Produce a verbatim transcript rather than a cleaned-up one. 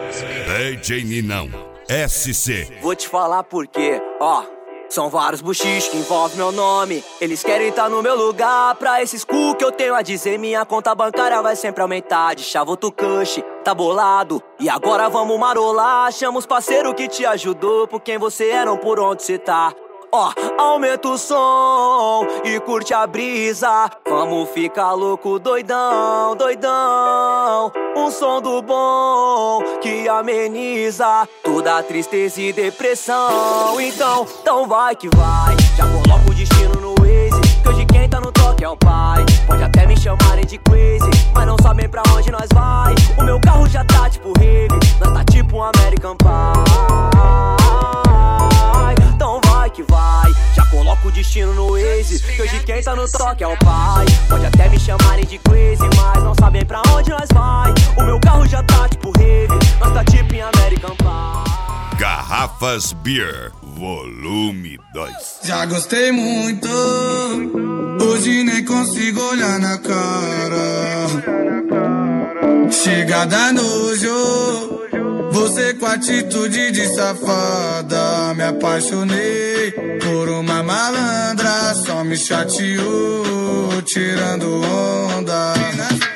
D J Ninão, S C. Vou te falar por quê, ó. São vários buchichos que envolvem meu nome. Eles querem tá no meu lugar. Pra esses cu que eu tenho a dizer, minha conta bancária vai sempre aumentar. De chavo tu cush, tá bolado. E agora vamos marolar. Chama os parceiros que te ajudou. Por quem você é, não por onde cê tá. Ó, aumenta o som e curte a brisa. Vamos ficar louco, doidão, doidão. Um som do bom que ameniza toda a tristeza e depressão. Então, então vai que vai. Já coloca o destino no Waze, que hoje quem tá no toque é o pai. Pode até me chamarem de crazy, mas não sabem pra onde nós vai. O meu carro já tá tipo rave, nós tá tipo um American Pie. Então vai que vai, já coloca o destino no Waze, que hoje quem tá no toque é o pai. Pode até me chamarem de crazy, mas não sabem pra onde nós vai. O meu carro já tá tipo rave, nós tá tipo em American Pie. Garrafas Beer, volume dois. Já gostei muito, hoje nem consigo olhar na cara. Chega da nojo, você com atitude de safada. Me apaixonei por uma malandra, só me chateou, tirando onda.